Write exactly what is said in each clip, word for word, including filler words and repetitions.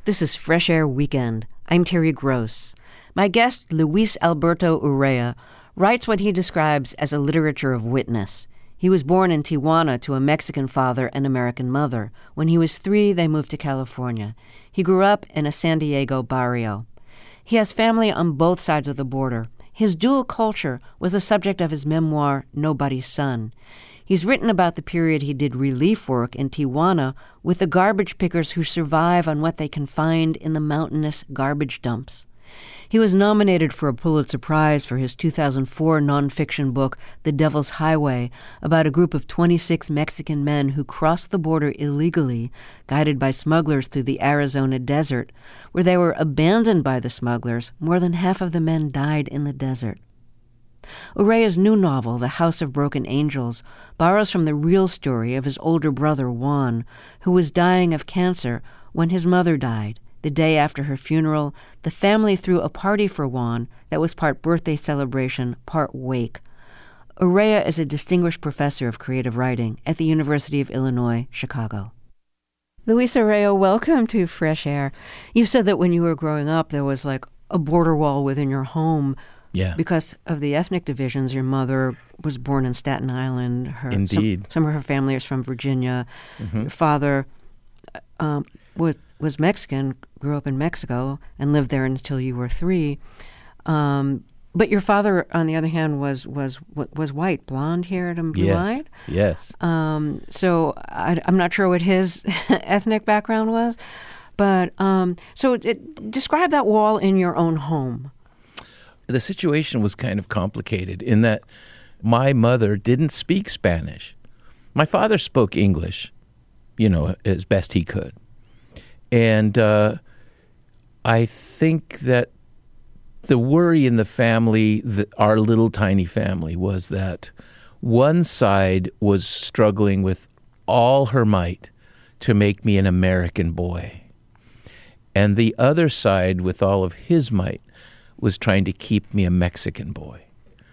This is Fresh Air Weekend. I'm Terry Gross. My guest, Luis Alberto Urrea, writes what he describes as a literature of witness. He was born in Tijuana to a Mexican father and American mother. When he was three, they moved to California. He grew up in a San Diego barrio. He has family on both sides of the border. His dual culture was the subject of his memoir, Nobody's Son. He's written about the period he did relief work in Tijuana with the garbage pickers who survive on what they can find in the mountainous garbage dumps. He was nominated for a Pulitzer Prize for his two thousand four nonfiction book, The Devil's Highway, about a group of twenty-six Mexican men who crossed the border illegally, guided by smugglers through the Arizona desert. Where they were abandoned by the smugglers, more than half of the men died in the desert. Urrea's new novel, The House of Broken Angels, borrows from the real story of his older brother, Juan, who was dying of cancer when his mother died. The day after her funeral, the family threw a party for Juan that was part birthday celebration, part wake. Urrea is a distinguished professor of creative writing at the University of Illinois, Chicago. Luis Urrea, welcome to Fresh Air. You said that when you were growing up, there was like a border wall within your home. Yeah. Because of the ethnic divisions. Your mother was born in Staten Island. Her, Indeed. Some, some of her family is from Virginia. Mm-hmm. Your father um, was was Mexican, grew up in Mexico, and lived there until you were three. Um, but your father, on the other hand, was was was white, blonde-haired and blue-eyed. Yes. Yes. Um, so I, I'm not sure what his ethnic background was, but um, so it, describe that wall in your own home. The situation was kind of complicated in that my mother didn't speak Spanish. My father spoke English, you know, as best he could. And uh, I think that the worry in the family, the, our little tiny family, was that one side was struggling with all her might to make me an American boy. And the other side, with all of his might, was trying to keep me a Mexican boy.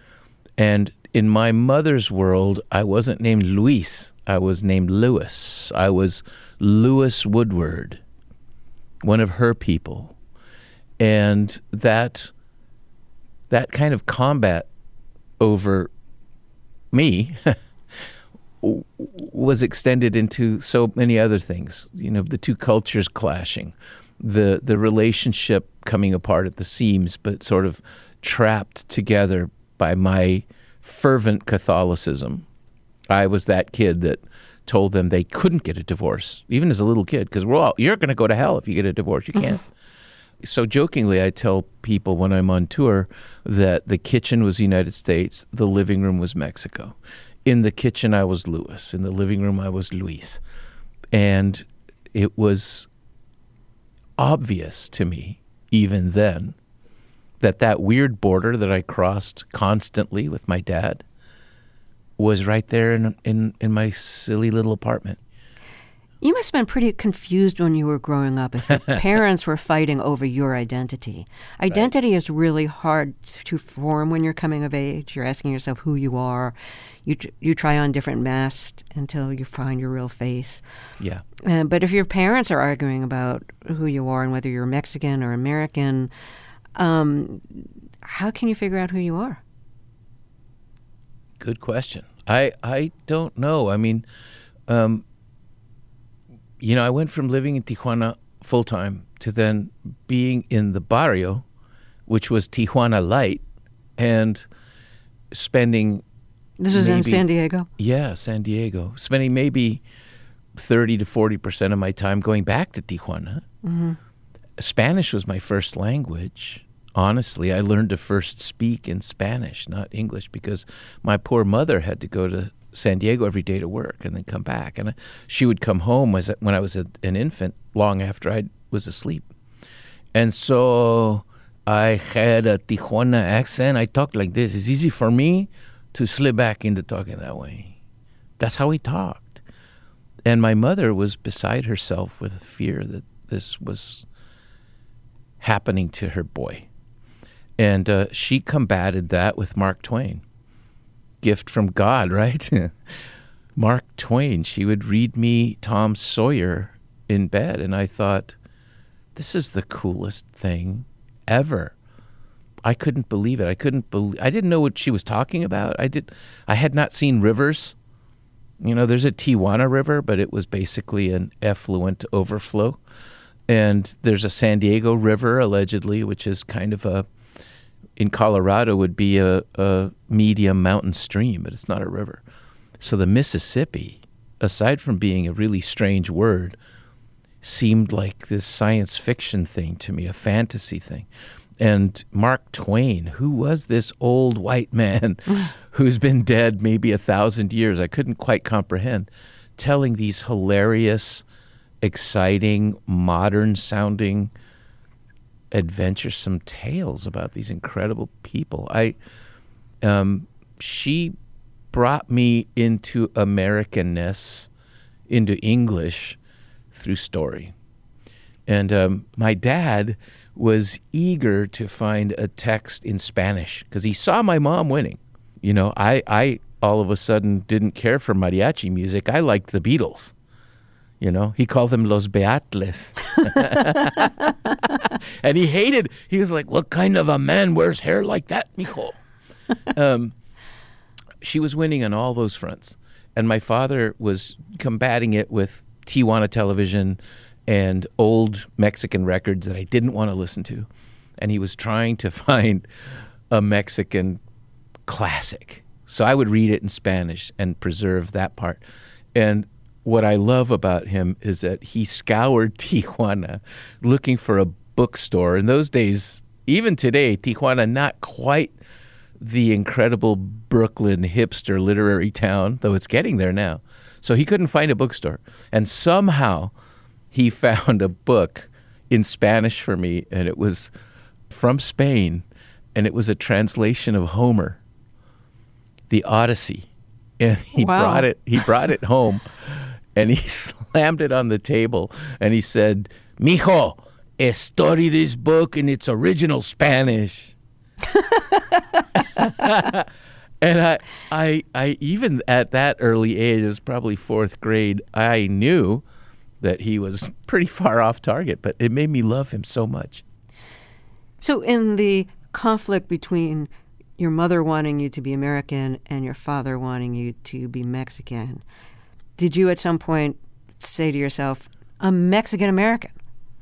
And in my mother's world, I wasn't named Luis. I was named Louis. I was Louis Woodward, one of her people. And that that kind of combat over me was extended into so many other things. You know, the two cultures clashing, the the relationship coming apart at the seams, but sort of trapped together by my fervent Catholicism. I was that kid that told them they couldn't get a divorce, even as a little kid, because we're all, you're going to go to hell if you get a divorce. You can't. So jokingly, I tell people when I'm on tour that the kitchen was the United States, the living room was Mexico. In the kitchen, I was Louis. In the living room, I was Luis. And it was obvious to me, even then, that that weird border that I crossed constantly with my dad was right there in, in, in my silly little apartment. You must have been pretty confused when you were growing up if your parents were fighting over your identity. Identity right. is really hard to form when you're coming of age. You're asking yourself who you are. You you try on different masks until you find your real face. Yeah. Uh, but if your parents are arguing about who you are and whether you're Mexican or American, um, how can you figure out who you are? Good question. I I don't know. I mean, um, you know, I went from living in Tijuana full-time to then being in the barrio, which was Tijuana Light, and spending... This was maybe, in San Diego? Yeah, San Diego. Spending maybe thirty to forty percent of my time going back to Tijuana. Mm-hmm. Spanish was my first language. Honestly, I learned to first speak in Spanish, not English, because my poor mother had to go to San Diego every day to work and then come back. And she would come home as when I was a, an infant, long after I was asleep. And so I had a Tijuana accent. I talked like this. It's easy for me to slip back into talking that way. That's how we talked. And my mother was beside herself with fear that this was happening to her boy. And uh, she combated that with Mark Twain. Gift from God, right? Mark Twain. She would read me Tom Sawyer in bed, and I thought, this is the coolest thing ever. I couldn't believe it. I couldn't believe, I didn't know what she was talking about. I did, I had not seen rivers. You know, there's a Tijuana River, but it was basically an effluent overflow. And there's a San Diego River, allegedly, which is kind of a, in Colorado would be a, a medium mountain stream, but it's not a river. So the Mississippi, aside from being a really strange word, seemed like this science fiction thing to me, a fantasy thing. And Mark Twain, who was this old white man who's been dead maybe a thousand years, I couldn't quite comprehend, telling these hilarious, exciting, modern-sounding, adventuresome tales about these incredible people. I, um, she brought me into Americanness, into English, through story. And um, my dad was eager to find a text in Spanish because he saw my mom winning. You know, I, I all of a sudden didn't care for mariachi music. I liked the Beatles. You know, he called them Los Beatles. And he hated, he was like, what kind of a man wears hair like that, mijo? um, she was winning on all those fronts. And my father was combating it with Tijuana television and old Mexican records that I didn't want to listen to. And he was trying to find a Mexican classic. So I would read it in Spanish and preserve that part. And what I love about him is that he scoured Tijuana looking for a bookstore. In those days, even today, Tijuana, not quite the incredible Brooklyn hipster literary town, though it's getting there now. So he couldn't find a bookstore. And somehow he found a book in Spanish for me, and it was from Spain, and it was a translation of Homer, the Odyssey. And he Wow. brought it, he brought it home, and he slammed it on the table, and he said, "Mijo, study this book in its original Spanish." And I, I, I, even at that early age, it was probably fourth grade, I knew that he was pretty far off target, but it made me love him so much. So in the conflict between your mother wanting you to be American and your father wanting you to be Mexican, did you at some point say to yourself, I'm Mexican-American?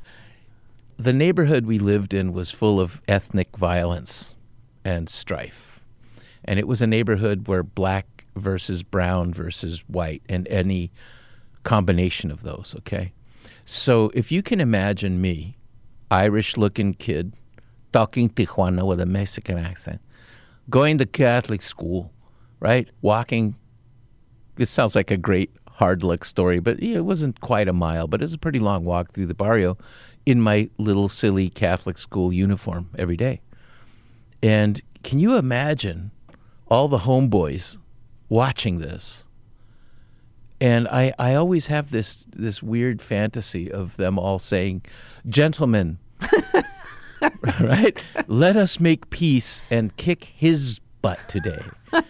The neighborhood we lived in was full of ethnic violence and strife. And it was a neighborhood where black versus brown versus white and any combination of those, okay? So if you can imagine me, Irish-looking kid, talking Tijuana with a Mexican accent, going to Catholic school, right? Walking, this sounds like a great hard luck story, but yeah, it wasn't quite a mile, but it was a pretty long walk through the barrio in my little silly Catholic school uniform every day. And can you imagine all the homeboys watching this? And I, I always have this this weird fantasy of them all saying, "Gentlemen, right? Let us make peace and kick his butt today."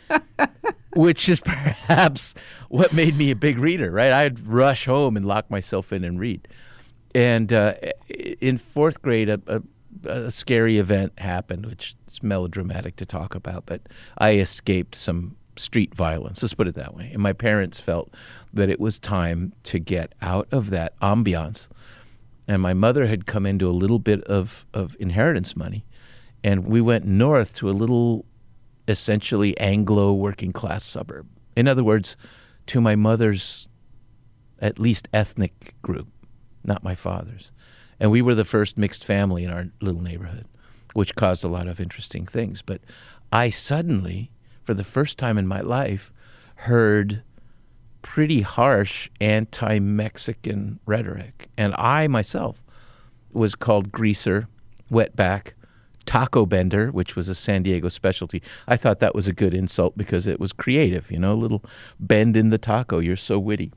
Which is perhaps what made me a big reader, right? I'd rush home and lock myself in and read. And uh, in fourth grade, a, a, a scary event happened, which is melodramatic to talk about, but I escaped some street violence, let's put it that way. And my parents felt that it was time to get out of that ambiance. And my mother had come into a little bit of, of inheritance money, and we went north to a little essentially Anglo working class suburb. In other words, to my mother's at least ethnic group, not my father's. And we were the first mixed family in our little neighborhood, which caused a lot of interesting things. But I suddenly, for the first time in my life, heard pretty harsh anti-Mexican rhetoric. And I myself was called greaser, wetback, taco bender, which was a San Diego specialty. I thought that was a good insult because it was creative, you know, a little bend in the taco. You're so witty.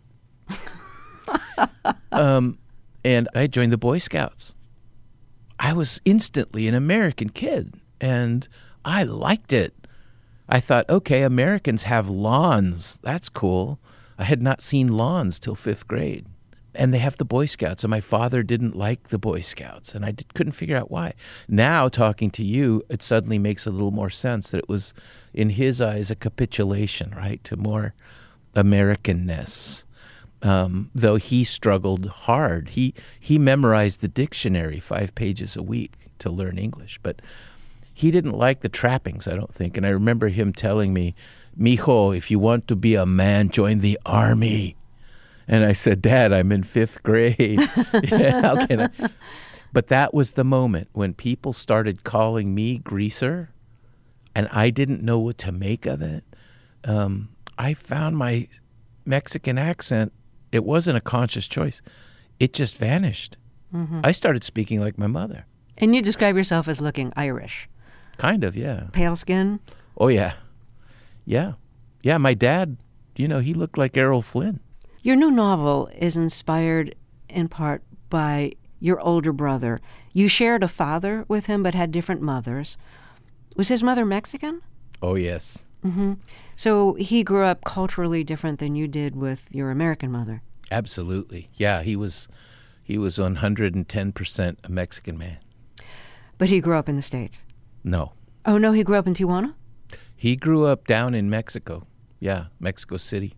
um, and I joined the Boy Scouts. I was instantly an American kid, and I liked it. I thought, okay, Americans have lawns. That's cool. I had not seen lawns till fifth grade. and they have the Boy Scouts, and my father didn't like the Boy Scouts, and I did, couldn't figure out why. Now, talking to you, it suddenly makes a little more sense that it was, in his eyes, a capitulation, right, to more Americanness. Um, though he struggled hard. He he memorized the dictionary five pages a week to learn English, but he didn't like the trappings, I don't think. And I remember him telling me, "Mijo, if you want to be a man, join the army." And I said, "Dad, I'm in fifth grade." Yeah, how can I? But that was the moment when people started calling me greaser, and I didn't know what to make of it. Um, I found my Mexican accent. It wasn't a conscious choice. It just vanished. Mm-hmm. I started speaking like my mother. And you describe yourself as looking Irish. Kind of, yeah. Pale skin? Oh, yeah. Yeah. Yeah, my dad, you know, he looked like Errol Flynn. Your new novel is inspired in part by your older brother. You shared a father with him but had different mothers. Was his mother Mexican? Oh, yes. Mm-hmm. So he grew up culturally different than you did with your American mother. Absolutely. Yeah, he was he was one hundred ten percent a Mexican man. But he grew up in the States? No. Oh, no, he grew up in Tijuana? He grew up down in Mexico. Yeah, Mexico City.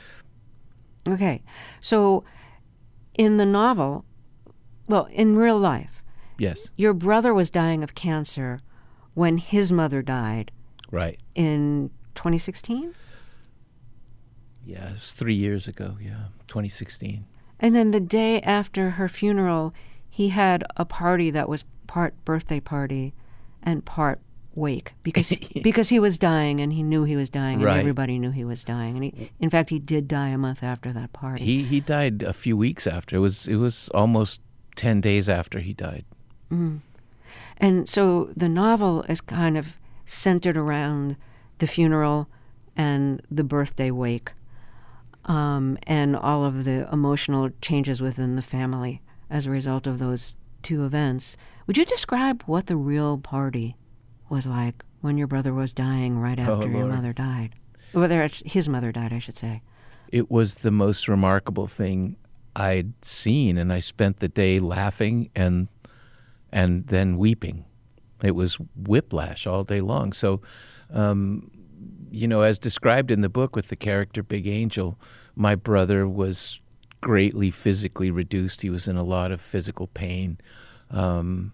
Okay. So in the novel, well, in real life, yes, your brother was dying of cancer when his mother died. Right. In twenty sixteen? Yeah, it was three years ago, yeah, twenty sixteen. And then the day after her funeral, he had a party that was part birthday party and part wake because because he was dying and he knew he was dying and right. everybody knew he was dying. And he, in fact, he did die a month after that party. He he died a few weeks after. It was it was almost ten days after he died. Mm. And so the novel is kind of centered around the funeral and the birthday wake, um, and all of the emotional changes within the family as a result of those two events. Would you describe what the real party was like when your brother was dying right after oh, your Lord. mother died? Whether his mother died, I should say. It was the most remarkable thing I'd seen, and I spent the day laughing and and then weeping. It was whiplash all day long. So, um, you know, as described in the book with the character Big Angel, my brother was greatly physically reduced. He was in a lot of physical pain. Um,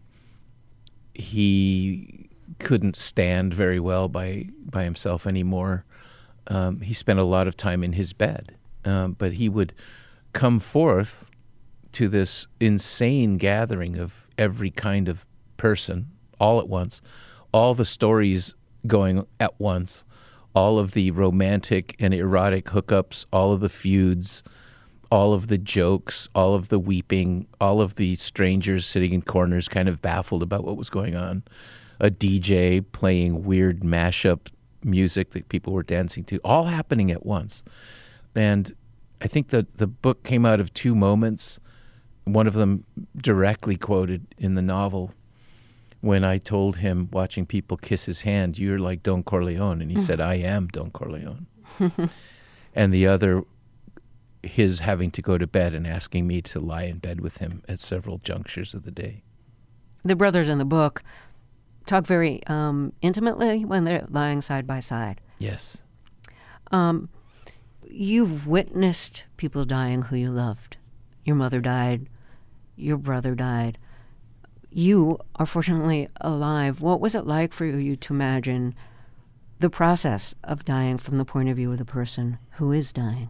he couldn't stand very well by, by himself anymore. Um, he spent a lot of time in his bed. Um, but he would come forth to this insane gathering of every kind of person all at once, all the stories going at once, all of the romantic and erotic hookups, all of the feuds, all of the jokes, all of the weeping, all of the strangers sitting in corners kind of baffled about what was going on, a D J playing weird mashup music that people were dancing to, all happening at once. And I think that the book came out of two moments, one of them directly quoted in the novel, when I told him, watching people kiss his hand, "You're like Don Corleone." And he said, "I am Don Corleone." And the other, his having to go to bed and asking me to lie in bed with him at several junctures of the day. The brothers in the book talk very um, intimately when they're lying side by side. Yes. Um, you've witnessed people dying who you loved. Your mother died. Your brother died. You are fortunately alive. What was it like for you to imagine the process of dying from the point of view of the person who is dying?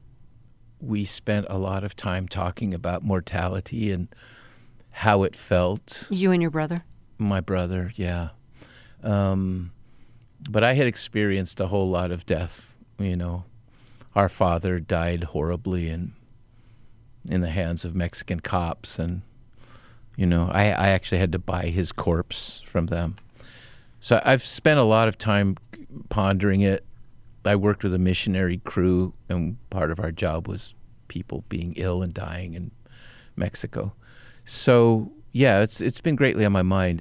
We spent a lot of time talking about mortality and how it felt. You and your brother? My brother, yeah. Um, but I had experienced a whole lot of death, you know. Our father died horribly in, in the hands of Mexican cops, and You know, I, I actually had to buy his corpse from them. So I've spent a lot of time pondering it. I worked with a missionary crew, and part of our job was people being ill and dying in Mexico. So, yeah, it's it's been greatly on my mind.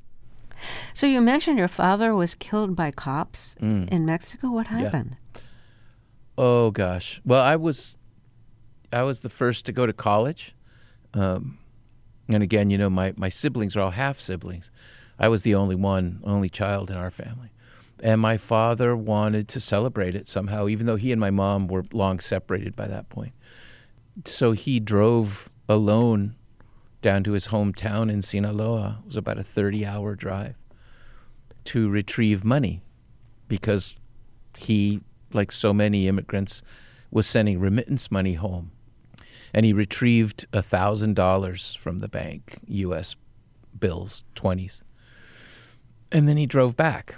So you mentioned your father was killed by cops mm. in Mexico. What happened? Yeah. Oh, gosh. Well, I was I was the first to go to college. Um, and again, you know, my, my siblings are all half siblings. I was the only one, only child in our family. And my father wanted to celebrate it somehow, even though he and my mom were long separated by that point. So he drove alone down to his hometown in Sinaloa. It was about a thirty-hour drive to retrieve money because he, like so many immigrants, was sending remittance money home. And he retrieved one thousand dollars from the bank, U S bills, twenties. And then he drove back.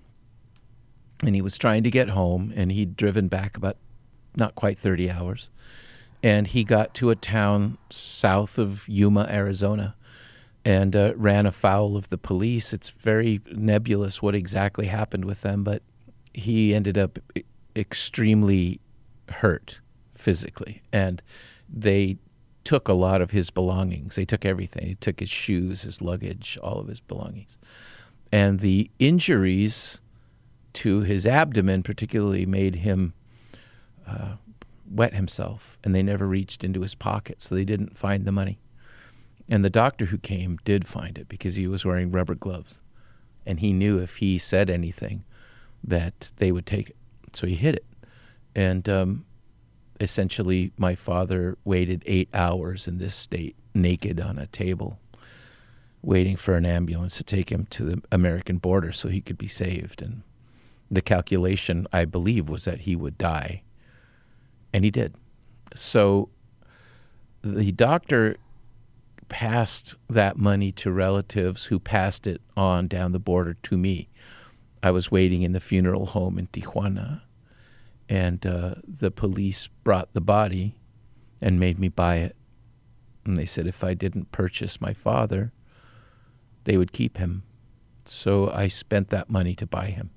And he was trying to get home, and he'd driven back about not quite thirty hours. And he got to a town south of Yuma, Arizona, and uh, ran afoul of the police. It's very nebulous what exactly happened with them, but he ended up extremely hurt physically. And they took a lot of his belongings. They took everything. They took his shoes, his luggage, all of his belongings. And the injuries to his abdomen particularly made him uh, wet himself, and they never reached into his pocket, so they didn't find the money. And the doctor who came did find it because he was wearing rubber gloves, and he knew if he said anything that they would take it. So he hid it. And um, essentially my father waited eight hours in this state, naked on a table, waiting for an ambulance to take him to the American border so he could be saved. And the calculation, I believe, was that he would die. And he did. So the doctor passed that money to relatives who passed it on down the border to me. I was waiting in the funeral home in Tijuana, and uh, the police brought the body and made me buy it. And they said if I didn't purchase my father, they would keep him. So I spent that money to buy him.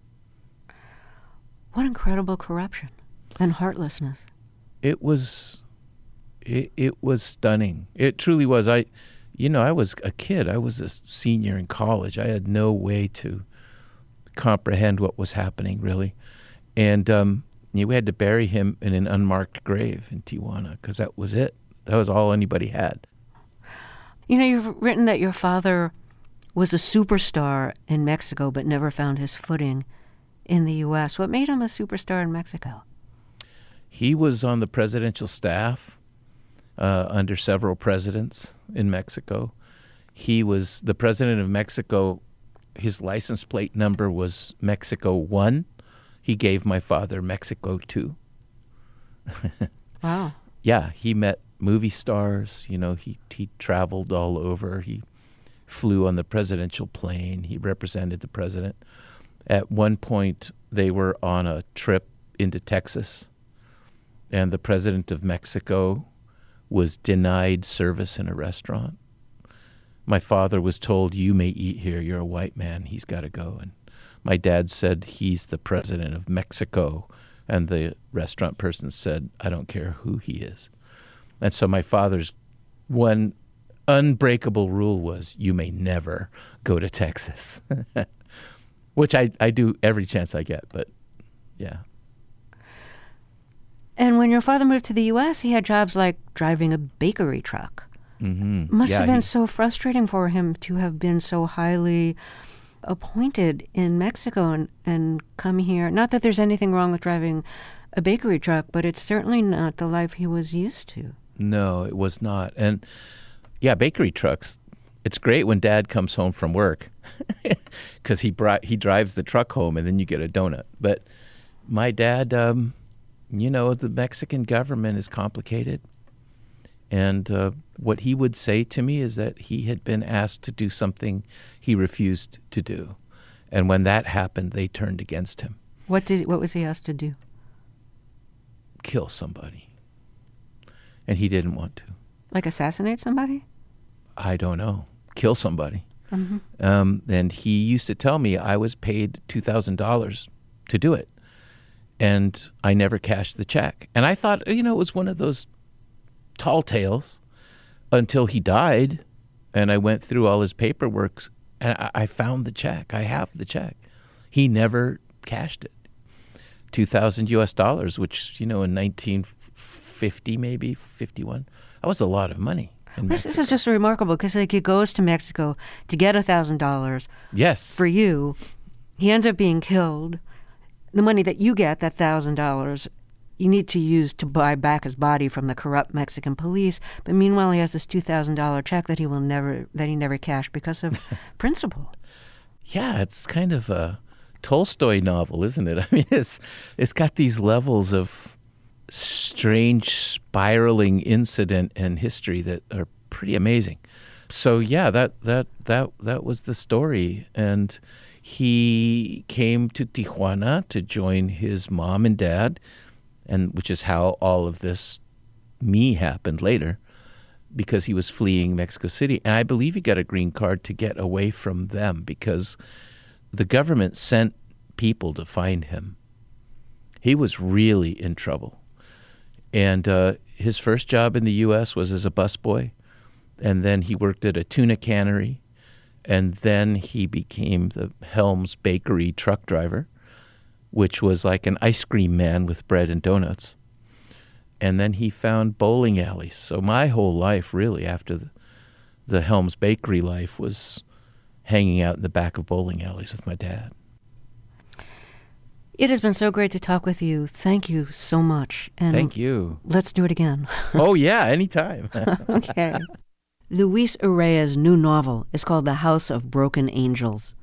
What incredible corruption and heartlessness. It was, it, it was stunning. It truly was. I, you know, I was a kid. I was a senior in college. I had no way to comprehend what was happening, really. And um, you know, we had to bury him in an unmarked grave in Tijuana because that was it. That was all anybody had. You know, you've written that your father was a superstar in Mexico but never found his footing in the U S. What made him a superstar in Mexico? He was on the presidential staff uh, under several presidents in Mexico. He was the president of Mexico. His license plate number was Mexico one. He gave my father Mexico two. Wow. Yeah, he met movie stars. You know, he, he traveled all over. He flew on the presidential plane. He represented the president. At one point, they were on a trip into Texas, and the president of Mexico was denied service in a restaurant. My father was told, you may eat here, you're a white man, he's got to go. And my dad said, he's the president of Mexico. And the restaurant person said, I don't care who he is. And so my father's one unbreakable rule was, you may never go to Texas. Which I, I do every chance I get, but yeah. And when your father moved to the U S, he had jobs like driving a bakery truck. Mm-hmm. Must yeah, have been he, so frustrating for him to have been so highly appointed in Mexico and, and come here. Not that there's anything wrong with driving a bakery truck, but it's certainly not the life he was used to. No, it was not. And yeah, bakery trucks, it's great when Dad comes home from work because he brought, he drives the truck home and then you get a donut. But my dad, um, you know, the Mexican government is complicated. And uh, what he would say to me is that he had been asked to do something he refused to do. And when that happened, they turned against him. What did what was he asked to do? Kill somebody. And he didn't want to. Like assassinate somebody? I don't know. Kill somebody. Mm-hmm. Um, and he used to tell me I was paid two thousand dollars to do it. And I never cashed the check. And I thought, you know, it was one of those tall tales until he died. And I went through all his paperwork and I, I found the check. I have the check. He never cashed it. two thousand U S dollars, which, you know, in nineteen fifty, maybe fifty-one. That was a lot of money. This, this is just remarkable because like he goes to Mexico to get a thousand dollars. Yes. For you, he ends up being killed. The money that you get, that thousand dollars, you need to use to buy back his body from the corrupt Mexican police. But meanwhile, he has this two thousand dollar check that he will never that he never cashed because of principle. Yeah, it's kind of a Tolstoy novel, isn't it? I mean, it's it's got these levels of strange spiraling incident and history that are pretty amazing. So yeah, that that that that was the story, and he came to Tijuana to join his mom and dad, and which is how all of this me happened later, because he was fleeing Mexico City, and I believe he got a green card to get away from them because the government sent people to find him. He was really in trouble. And uh, his first job in the U S was as a busboy, and then he worked at a tuna cannery, and then he became the Helms Bakery truck driver, which was like an ice cream man with bread and donuts. And then he found bowling alleys. So my whole life, really, after the, the Helms Bakery life, was hanging out in the back of bowling alleys with my dad. It has been so great to talk with you. Thank you so much. And thank you. Let's do it again. Oh, yeah, anytime. Okay. Luis Urrea's new novel is called The House of Broken Angels.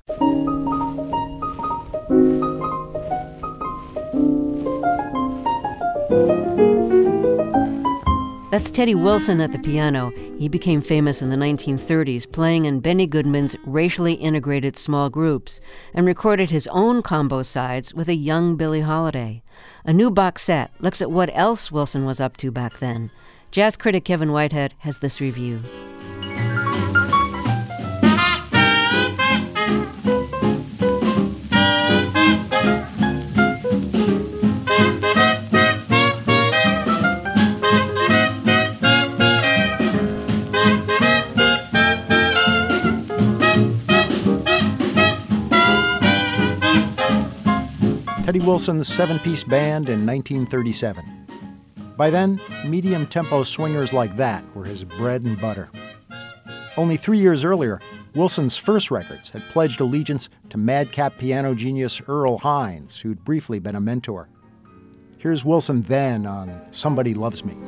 That's Teddy Wilson at the piano. He became famous in the nineteen thirties, playing in Benny Goodman's racially integrated small groups, and recorded his own combo sides with a young Billie Holiday. A new box set looks at what else Wilson was up to back then. Jazz critic Kevin Whitehead has this review. Teddy Wilson's seven-piece band in nineteen thirty-seven. By then, medium-tempo swingers like that were his bread and butter. Only three years earlier, Wilson's first records had pledged allegiance to madcap piano genius Earl Hines, who'd briefly been a mentor. Here's Wilson then on Somebody Loves Me.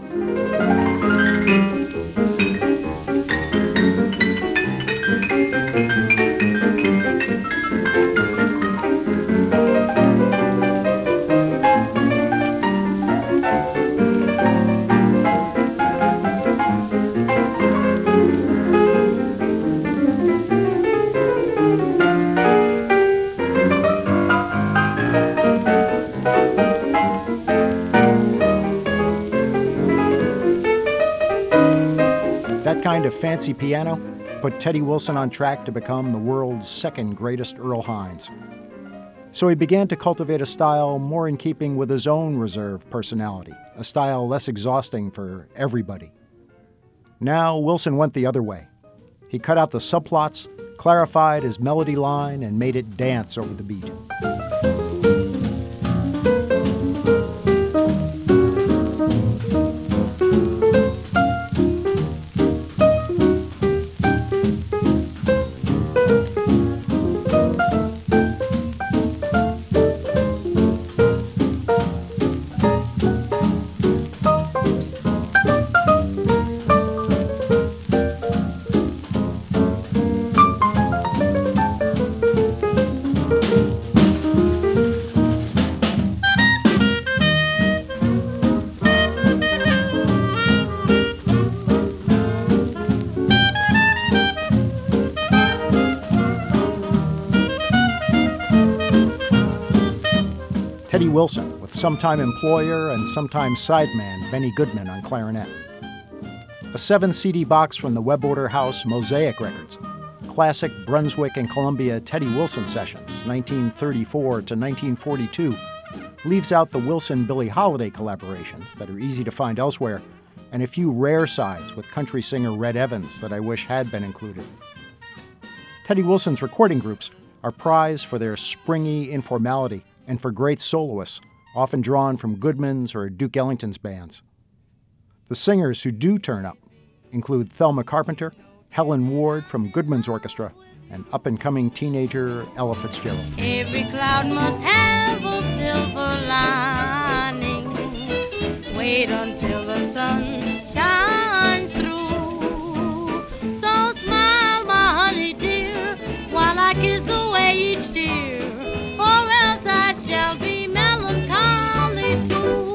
That kind of fancy piano put Teddy Wilson on track to become the world's second greatest Earl Hines. So he began to cultivate a style more in keeping with his own reserved personality, a style less exhausting for everybody. Now Wilson went the other way. He cut out the subplots, clarified his melody line, and made it dance over the beat. Teddy Wilson, with sometime employer and sometime sideman Benny Goodman on clarinet. A seven C D box from the web order house Mosaic Records. Classic Brunswick and Columbia Teddy Wilson sessions, nineteen thirty-four to nineteen forty-two, leaves out the Wilson-Billie Holiday collaborations that are easy to find elsewhere, and a few rare sides with country singer Red Evans that I wish had been included. Teddy Wilson's recording groups are prized for their springy informality and for great soloists, often drawn from Goodman's or Duke Ellington's bands. The singers who do turn up include Thelma Carpenter, Helen Ward from Goodman's Orchestra, and up-and-coming teenager Ella Fitzgerald. Every cloud must have a silver lining. Wait until the sun shines through. So smile, my honey dear, while I kiss away each tear, or else I shall be melancholy too.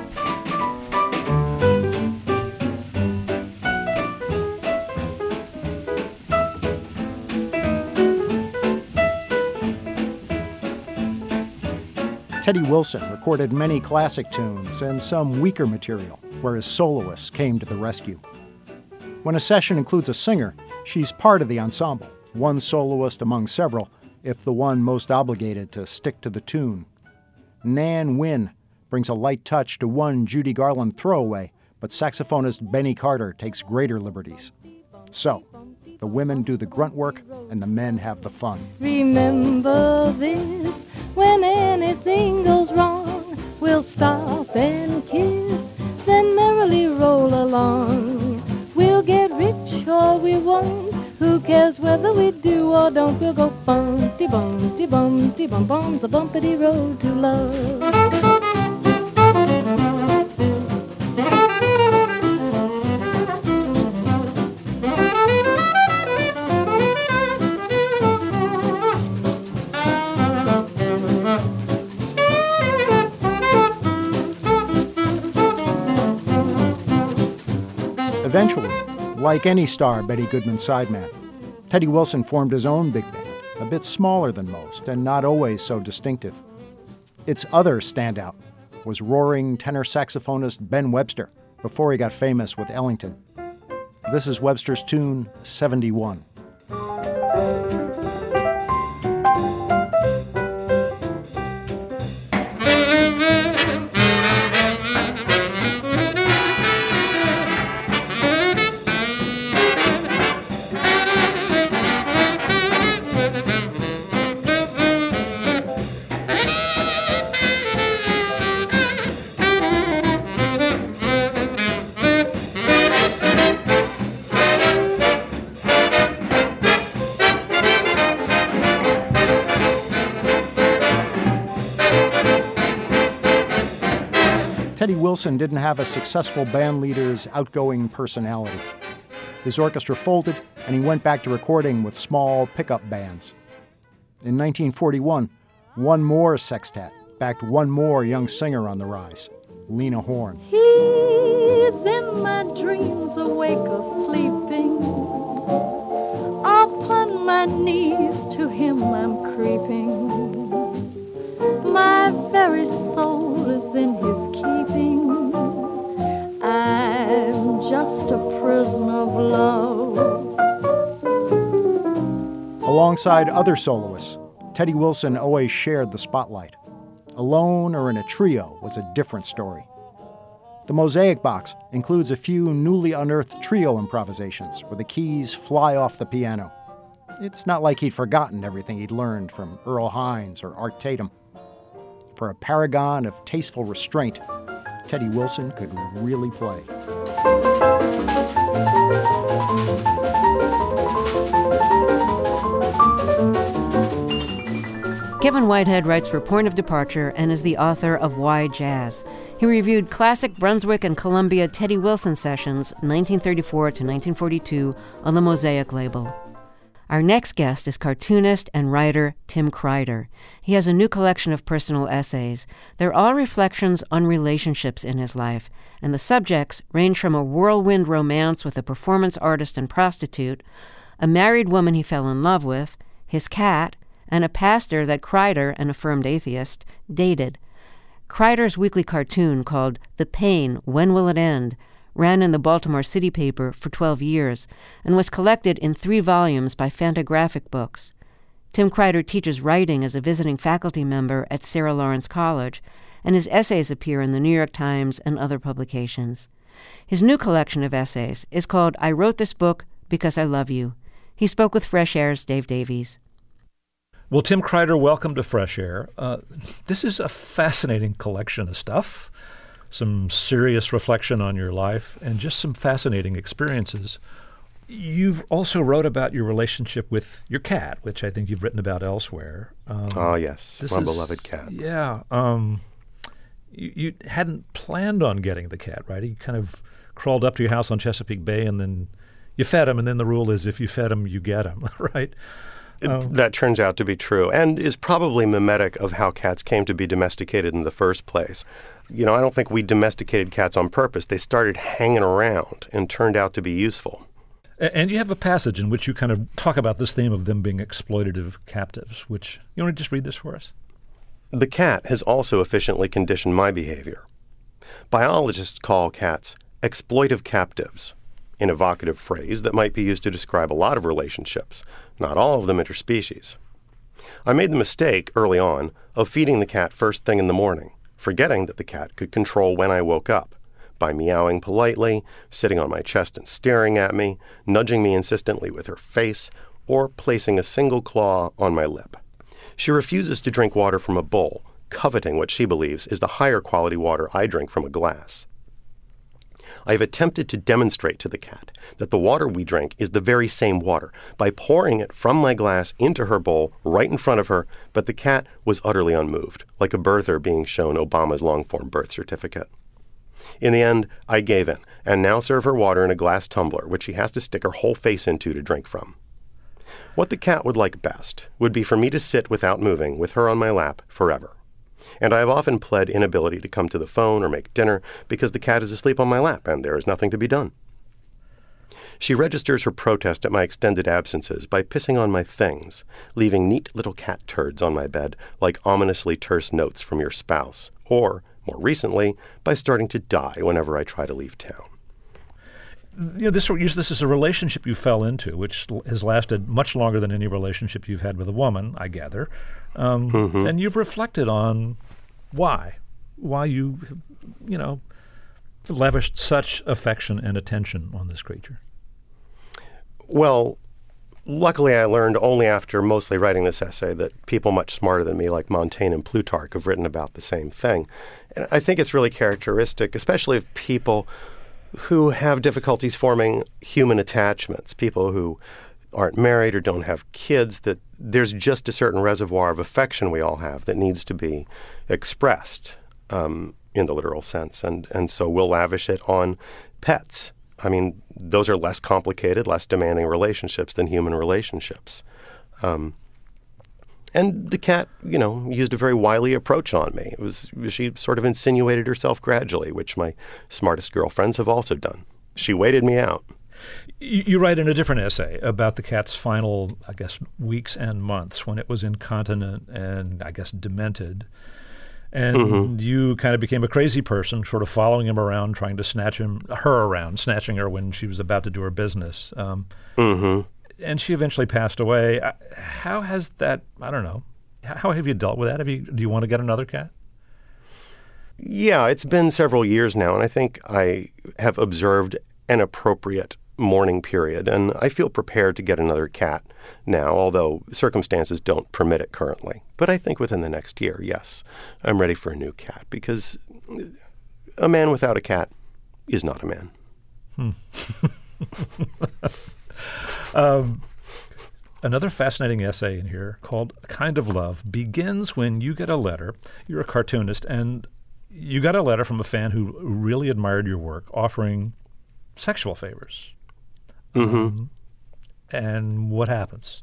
Teddy Wilson recorded many classic tunes and some weaker material, where his soloists came to the rescue. When a session includes a singer, she's part of the ensemble, one soloist among several, if the one most obligated to stick to the tune. Nan Wynn brings a light touch to one Judy Garland throwaway, but saxophonist Benny Carter takes greater liberties. So, the women do the grunt work and the men have the fun. Remember this, when anything goes wrong, we'll stop and kiss, then merrily roll along. We'll get rich or we won't, who cares whether we do or don't? We'll go bum-de-bum-de-bum-de-bum-bum, the bumpity road to love. Eventually, like any star Betty Goodman sideman, Teddy Wilson formed his own big band, a bit smaller than most and not always so distinctive. Its other standout was roaring tenor saxophonist Ben Webster before he got famous with Ellington. This is Webster's tune, seventy-one. Teddy Wilson didn't have a successful band leader's outgoing personality. His orchestra folded, and he went back to recording with small pickup bands. In nineteen forty-one, one more sextet backed one more young singer on the rise, Lena Horne. He's in my dreams, awake or sleeping. Upon my knees to him I'm creeping. My very soul is in his keeping. I'm just a prisoner of love. Alongside other soloists, Teddy Wilson always shared the spotlight. Alone or in a trio was a different story. The Mosaic Box includes a few newly unearthed trio improvisations where the keys fly off the piano. It's not like he'd forgotten everything he'd learned from Earl Hines or Art Tatum. For a paragon of tasteful restraint, Teddy Wilson could really play. Kevin Whitehead writes for Point of Departure and is the author of Why Jazz. He reviewed classic Brunswick and Columbia Teddy Wilson sessions, nineteen thirty-four to nineteen forty-two, on the Mosaic label. Our next guest is cartoonist and writer Tim Kreider. He has a new collection of personal essays. They're all reflections on relationships in his life, and the subjects range from a whirlwind romance with a performance artist and prostitute, a married woman he fell in love with, his cat, and a pastor that Kreider, an affirmed atheist, dated. Kreider's weekly cartoon called The Pain, When Will It End? Ran in the Baltimore City paper for twelve years and was collected in three volumes by Fantagraphic Books. Tim Kreider teaches writing as a visiting faculty member at Sarah Lawrence College, and his essays appear in the New York Times and other publications. His new collection of essays is called I Wrote This Book Because I Love You. He spoke with Fresh Air's Dave Davies. Well, Tim Kreider, welcome to Fresh Air. Uh, this is a fascinating collection of stuff. some serious reflection on your life, and just some fascinating experiences. You've also wrote about your relationship with your cat, which I think you've written about elsewhere. Um, oh, yes, my is, beloved cat. Yeah. Um, you, you hadn't planned on getting the cat, right? He kind of crawled up to your house on Chesapeake Bay, and then you fed him, and then the rule is if you fed him, you get him, right? Um, that turns out to be true, and is probably mimetic of how cats came to be domesticated in the first place. You know, I don't think we domesticated cats on purpose. They started hanging around and turned out to be useful. And you have a passage in which you kind of talk about this theme of them being exploitative captives, which, you want to just read this for us? The cat has also efficiently conditioned my behavior. Biologists call cats exploitive captives, an evocative phrase that might be used to describe a lot of relationships, not all of them interspecies. I made the mistake early on of feeding the cat first thing in the morning, forgetting that the cat could control when I woke up, by meowing politely, sitting on my chest and staring at me, nudging me insistently with her face, or placing a single claw on my lip. She refuses to drink water from a bowl, coveting what she believes is the higher quality water I drink from a glass. I have attempted to demonstrate to the cat that the water we drink is the very same water by pouring it from my glass into her bowl right in front of her, but the cat was utterly unmoved, like a birther being shown Obama's long-form birth certificate. In the end, I gave in, and now serve her water in a glass tumbler, which she has to stick her whole face into to drink from. What the cat would like best would be for me to sit without moving with her on my lap forever. And I have often pled inability to come to the phone or make dinner because the cat is asleep on my lap and there is nothing to be done. She registers her protest at my extended absences by pissing on my things, leaving neat little cat turds on my bed like ominously terse notes from your spouse, or, more recently, by starting to die whenever I try to leave town. You know, this, use this as a relationship you fell into, which has lasted much longer than any relationship you've had with a woman, I gather. Um, mm-hmm. And you've reflected on why, why you, you know, lavished such affection and attention on this creature. Well, luckily I learned only after mostly writing this essay that people much smarter than me, like Montaigne and Plutarch, have written about the same thing. And I think it's really characteristic, especially of people who have difficulties forming human attachments, people who aren't married or don't have kids, that there's just a certain reservoir of affection we all have that needs to be expressed um, in the literal sense. And, and so we'll lavish it on pets. I mean, those are less complicated, less demanding relationships than human relationships. Um, and the cat, you know, used a very wily approach on me. It was, she sort of insinuated herself gradually, which my smartest girlfriends have also done. She waited me out. You write in a different essay about the cat's final, I guess, weeks and months when it was incontinent and, I guess, demented. And mm-hmm. you kind of became a crazy person, sort of following him around, trying to snatch him, her around, snatching her when she was about to do her business. Um, mm-hmm. And she eventually passed away. How has that, I don't know, how have you dealt with that? Have you, do you want to get another cat? Yeah, it's been several years now, and I think I have observed an appropriate mourning period, and I feel prepared to get another cat now, although circumstances don't permit it currently. But I think within the next year, yes, I'm ready for a new cat, because a man without a cat is not a man. Hmm. um, another fascinating essay in here called A Kind of Love begins when you get a letter. You're a cartoonist, and you got a letter from a fan who really admired your work, offering sexual favors. Mm-hmm. Um, and what happens?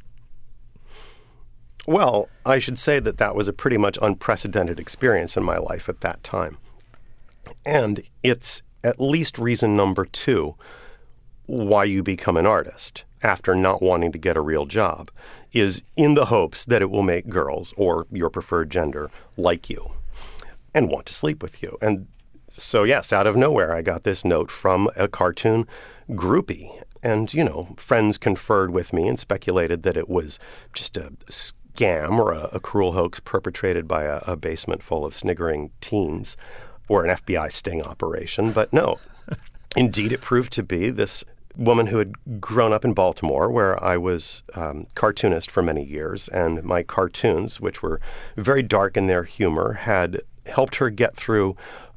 Well, I should say that that was a pretty much unprecedented experience in my life at that time. And it's at least reason number two why you become an artist after not wanting to get a real job, is in the hopes that it will make girls, or your preferred gender, like you and want to sleep with you. And so, yes, out of nowhere, I got this note from a cartoon groupie. And, you know, friends conferred with me and speculated that it was just a scam or a, a cruel hoax perpetrated by a, a basement full of sniggering teens, or an F B I sting operation. But no, indeed, it proved to be this woman who had grown up in Baltimore, where I was um, cartoonist for many years. And my cartoons, which were very dark in their humor, had helped her get through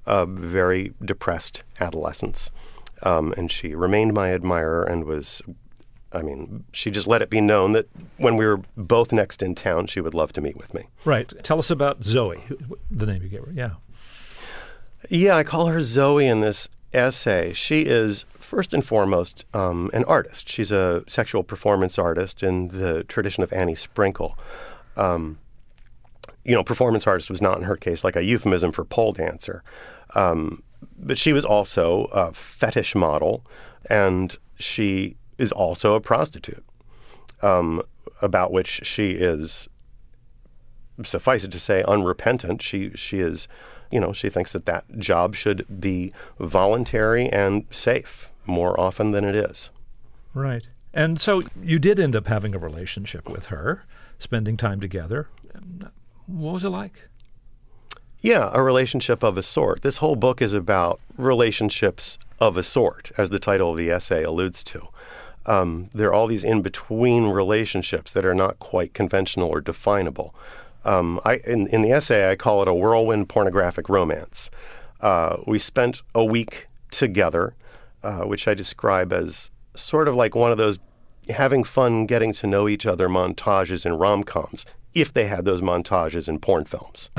a very depressed adolescence. Um, and she remained my admirer and was, I mean, she just let it be known that when we were both next in town, she would love to meet with me. Right. Tell us about Zoe, the name you gave her. Yeah. Yeah, I call her Zoe in this essay. She is, first and foremost, um, an artist. She's a sexual performance artist in the tradition of Annie Sprinkle. Um, you know, performance artist was not in her case like a euphemism for pole dancer. Um, but she was also a fetish model, and she is also a prostitute, um, about which she is, suffice it to say, unrepentant. She she is, you know, she thinks that that job should be voluntary and safe more often than it is. Right. And so you did end up having a relationship with her, spending time together. What was it like? Yeah, a relationship of a sort. This whole book is about relationships of a sort, as the title of the essay alludes to. Um, there are all these in-between relationships that are not quite conventional or definable. Um, I, in, in the essay, I call it a whirlwind pornographic romance. Uh, we spent a week together, uh, which I describe as sort of like one of those having fun getting to know each other montages in rom-coms, if they had those montages in porn films.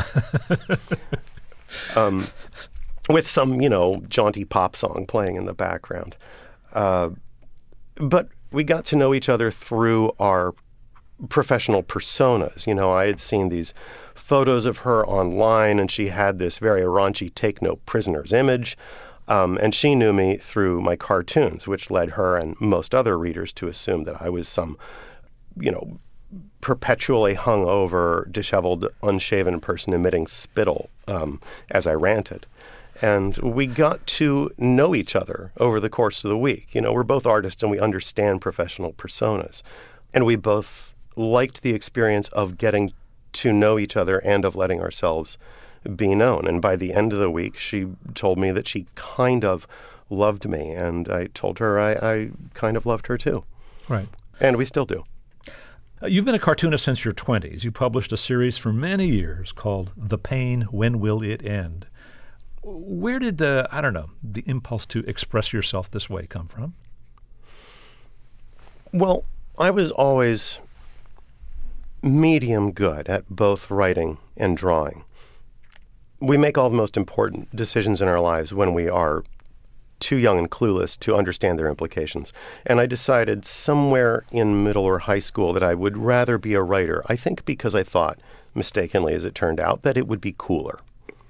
um, with some, you know, jaunty pop song playing in the background. Uh, but we got to know each other through our professional personas. You know, I had seen these photos of her online, and she had this very raunchy Take No Prisoners image. Um, and she knew me through my cartoons, which led her and most other readers to assume that I was some, you know, perpetually hungover, disheveled, unshaven person emitting spittle um, as I ranted. And we got to know each other over the course of the week. You know, we're both artists and we understand professional personas. And we both liked the experience of getting to know each other and of letting ourselves be known. And by the end of the week, she told me that she kind of loved me. And I told her I, I kind of loved her too. Right. And we still do. Uh, you've been a cartoonist since your twenties. You published a series for many years called The Pain, When Will It End? Where did the, I don't know, the impulse to express yourself this way come from? Well, I was always medium good at both writing and drawing. We make all the most important decisions in our lives when we are too young and clueless to understand their implications. And I decided somewhere in middle or high school that I would rather be a writer. I think because I thought, mistakenly as it turned out, that it would be cooler.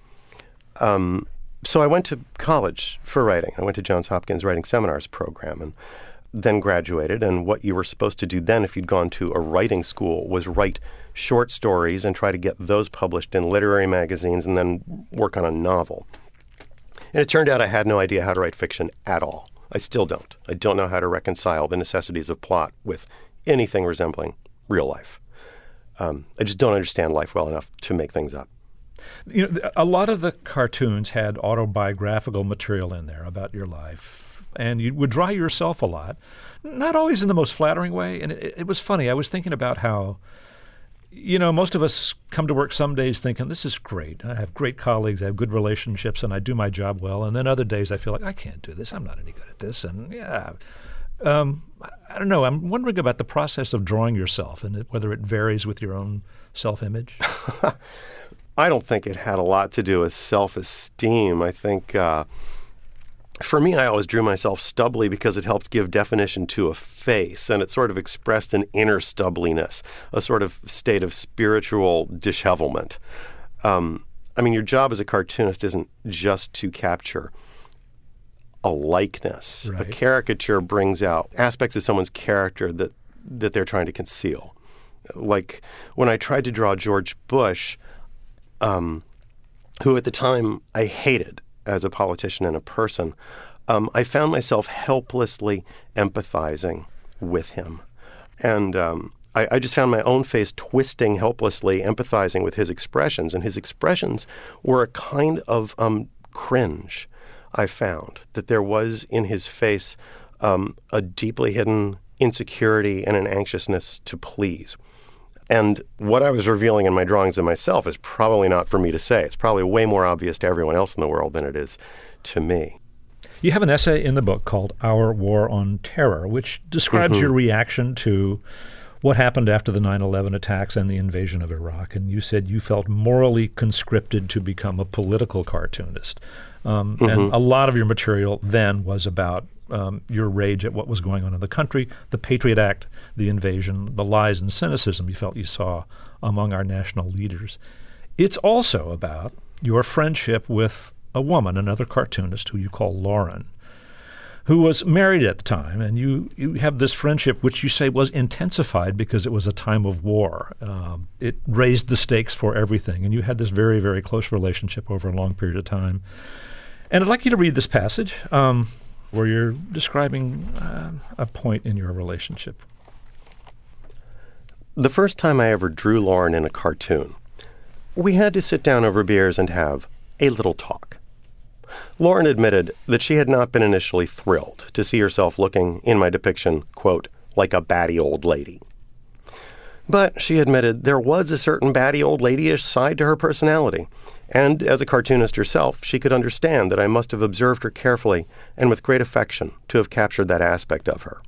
Um, so I went to college for writing. I went to Johns Hopkins Writing Seminars program and then graduated. And what you were supposed to do then if you'd gone to a writing school was write short stories and try to get those published in literary magazines and then work on a novel. And it turned out I had no idea how to write fiction at all. I still don't. I don't know how to reconcile the necessities of plot with anything resembling real life. Um, I just don't understand life well enough to make things up. You know, a lot of the cartoons had autobiographical material in there about your life, and you would draw yourself a lot, not always in the most flattering way. And it, it was funny. I was thinking about how, you know, most of us come to work some days thinking, this is great. I have great colleagues, I have good relationships, and I do my job well. And then other days I feel like, I can't do this. I'm not any good at this. And yeah, um, I don't know. I'm wondering about the process of drawing yourself and whether it varies with your own self-image. I don't think it had a lot to do with self-esteem. I think, uh, for me, I always drew myself stubbly because it helps give definition to a face, and it sort of expressed an inner stubbliness, a sort of state of spiritual dishevelment. Um, I mean, your job as a cartoonist isn't just to capture a likeness. Right. A caricature brings out aspects of someone's character that, that they're trying to conceal. Like when I tried to draw George Bush, um, who at the time I hated as a politician and a person, um, I found myself helplessly empathizing with him. And um, I, I just found my own face twisting helplessly, empathizing with his expressions. And his expressions were a kind of um, cringe, I found, that there was in his face um, a deeply hidden insecurity and an anxiousness to please. And what I was revealing in my drawings of myself is probably not for me to say. It's probably way more obvious to everyone else in the world than it is to me. You have an essay in the book called Our War on Terror, which describes mm-hmm. your reaction to what happened after the nine eleven attacks and the invasion of Iraq. And you said you felt morally conscripted to become a political cartoonist. Um, mm-hmm. And a lot of your material then was about um, your rage at what was going on in the country, the Patriot Act, the invasion, the lies and cynicism you felt you saw among our national leaders. It's also about your friendship with a woman, another cartoonist who you call Lauren, who was married at the time, and you, you have this friendship which you say was intensified because it was a time of war. Um, it raised the stakes for everything, and you had this very, very close relationship over a long period of time. And I'd like you to read this passage um, where you're describing uh, a point in your relationship. The first time I ever drew Lauren in a cartoon, we had to sit down over beers and have a little talk. Lauren admitted that she had not been initially thrilled to see herself looking, in my depiction, quote, like a batty old lady. But she admitted there was a certain batty old ladyish side to her personality, and as a cartoonist herself, she could understand that I must have observed her carefully and with great affection to have captured that aspect of her.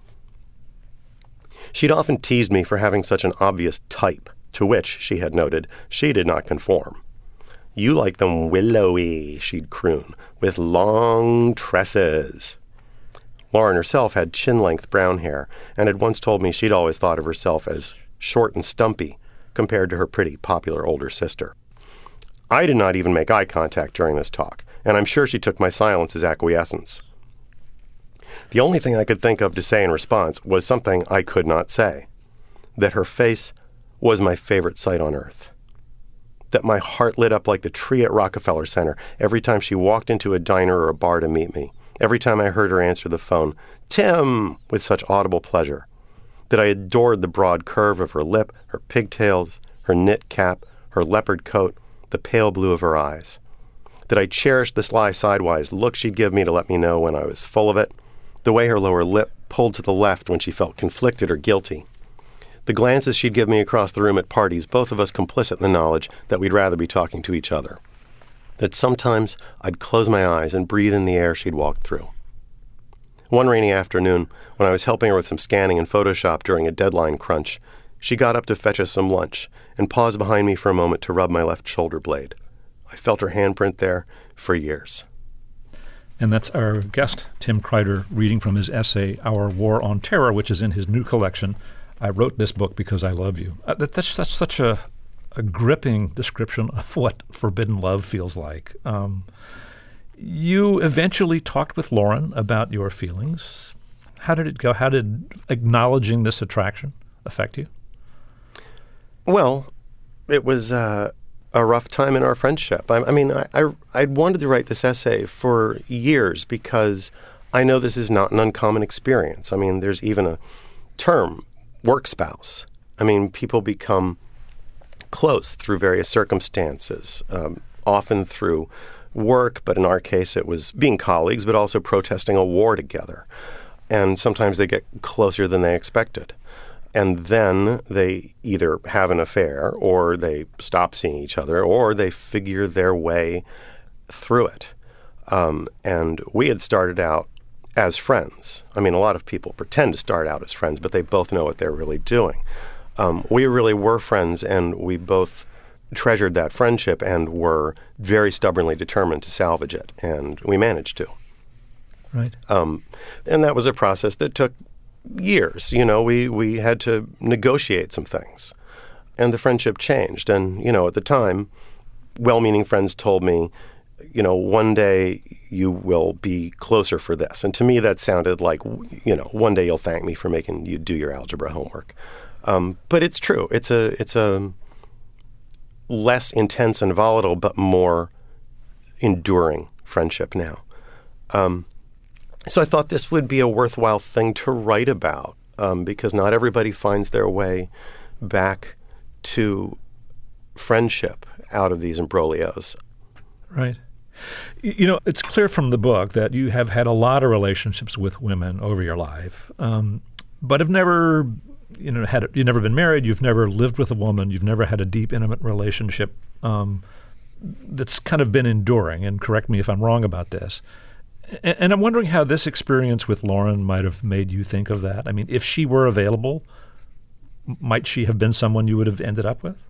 She'd often teased me for having such an obvious type, to which, she had noted, she did not conform. "You like them willowy," she'd croon, "with long tresses." Lauren herself had chin-length brown hair and had once told me she'd always thought of herself as short and stumpy compared to her pretty, popular older sister. I did not even make eye contact during this talk, and I'm sure she took my silence as acquiescence. The only thing I could think of to say in response was something I could not say, that her face was my favorite sight on earth. That my heart lit up like the tree at Rockefeller Center every time she walked into a diner or a bar to meet me, every time I heard her answer the phone, "Tim," with such audible pleasure. That I adored the broad curve of her lip, her pigtails, her knit cap, her leopard coat, the pale blue of her eyes. That I cherished the sly sidewise look she'd give me to let me know when I was full of it, the way her lower lip pulled to the left when she felt conflicted or guilty. The glances she'd give me across the room at parties, both of us complicit in the knowledge that we'd rather be talking to each other. That sometimes I'd close my eyes and breathe in the air she'd walked through. One rainy afternoon, when I was helping her with some scanning in Photoshop during a deadline crunch, she got up to fetch us some lunch and paused behind me for a moment to rub my left shoulder blade. I felt her handprint there for years. And that's our guest, Tim Kreider, reading from his essay, Our War on Terror, which is in his new collection, I Wrote This Book Because I Love You. Uh, that, that's, that's such a, a gripping description of what forbidden love feels like. Um, you eventually talked with Lauren about your feelings. How did it go? How did acknowledging this attraction affect you? Well, it was uh, a rough time in our friendship. I, I mean, I, I I'd wanted to write this essay for years because I know this is not an uncommon experience. I mean, there's even a term, work spouse. I mean, people become close through various circumstances, um, often through work, but in our case it was being colleagues, but also protesting a war together. And sometimes they get closer than they expected. And then they either have an affair, or they stop seeing each other, or they figure their way through it. Um, and we had started out as friends. I mean, a lot of people pretend to start out as friends, but they both know what they're really doing. Um, we really were friends, and we both treasured that friendship and were very stubbornly determined to salvage it, and we managed to. Right. Um, and that was a process that took years. You know, we, we had to negotiate some things, and the friendship changed. And, you know, at the time, well-meaning friends told me, you know, one day you will be closer for this. And to me, that sounded like, you know, one day you'll thank me for making you do your algebra homework. Um, but it's true. It's a it's a less intense and volatile, but more enduring friendship now. Um, so I thought this would be a worthwhile thing to write about, um, because not everybody finds their way back to friendship out of these imbroglios. Right. You know, it's clear from the book that you have had a lot of relationships with women over your life, um, but have never you know, had you've never been married, you've never lived with a woman, you've never had a deep, intimate relationship um, that's kind of been enduring. And correct me if I'm wrong about this. And, and I'm wondering how this experience with Lauren might have made you think of that. I mean, if she were available, might she have been someone you would have ended up with?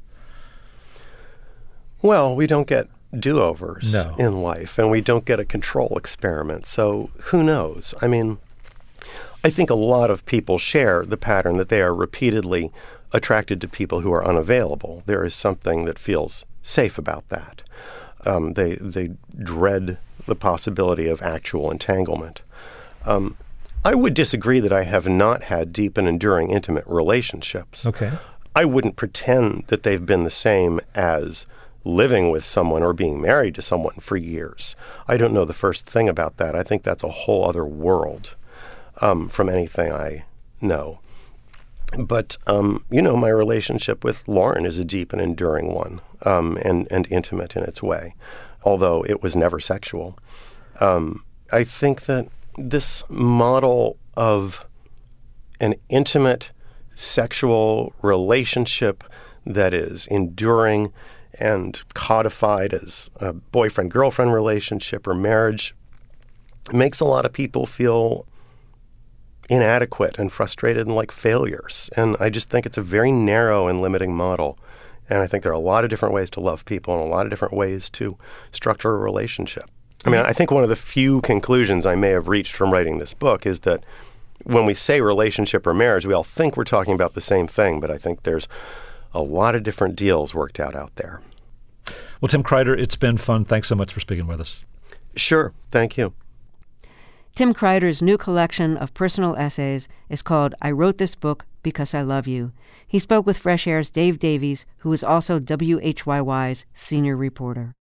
Well, we don't get do-overs No. in life, and we don't get a control experiment. So who knows? I mean, I think a lot of people share the pattern that they are repeatedly attracted to people who are unavailable. There is something that feels safe about that. Um, they they dread the possibility of actual entanglement. Um, I would disagree that I have not had deep and enduring intimate relationships. Okay. I wouldn't pretend that they've been the same as living with someone or being married to someone for years. I don't know the first thing about that. I think that's a whole other world um, from anything I know. But, um, you know, my relationship with Lauren is a deep and enduring one, um, and, and intimate in its way, although it was never sexual. Um, I think that this model of an intimate sexual relationship that is enduring and codified as a boyfriend-girlfriend relationship or marriage makes a lot of people feel inadequate and frustrated and like failures. And I just think it's a very narrow and limiting model. And I think there are a lot of different ways to love people and a lot of different ways to structure a relationship. I mean, I think one of the few conclusions I may have reached from writing this book is that when we say relationship or marriage, we all think we're talking about the same thing, but I think there's a lot of different deals worked out out there. Well, Tim Kreider, it's been fun. Thanks so much for speaking with us. Sure. Thank you. Tim Kreider's new collection of personal essays is called I Wrote This Book Because I Love You. He spoke with Fresh Air's Dave Davies, who is also W H Y Y's senior reporter.